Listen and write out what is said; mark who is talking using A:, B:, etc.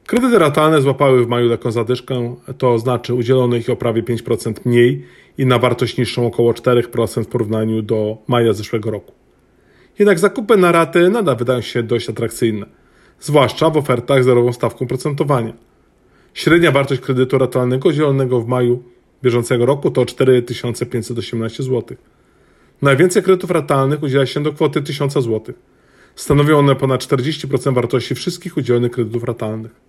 A: Kredyty ratalne złapały w maju taką zadyszkę, to znaczy udzielono ich o prawie 5% mniej i na wartość niższą około 4% w porównaniu do maja zeszłego roku. Jednak zakupy na raty nadal wydają się dość atrakcyjne, zwłaszcza w ofertach z zerową stawką procentowania. Średnia wartość kredytu ratalnego udzielonego w maju bieżącego roku to 4518 zł. Najwięcej kredytów ratalnych udziela się do kwoty 1000 zł. Stanowią one ponad 40% wartości wszystkich udzielonych kredytów ratalnych.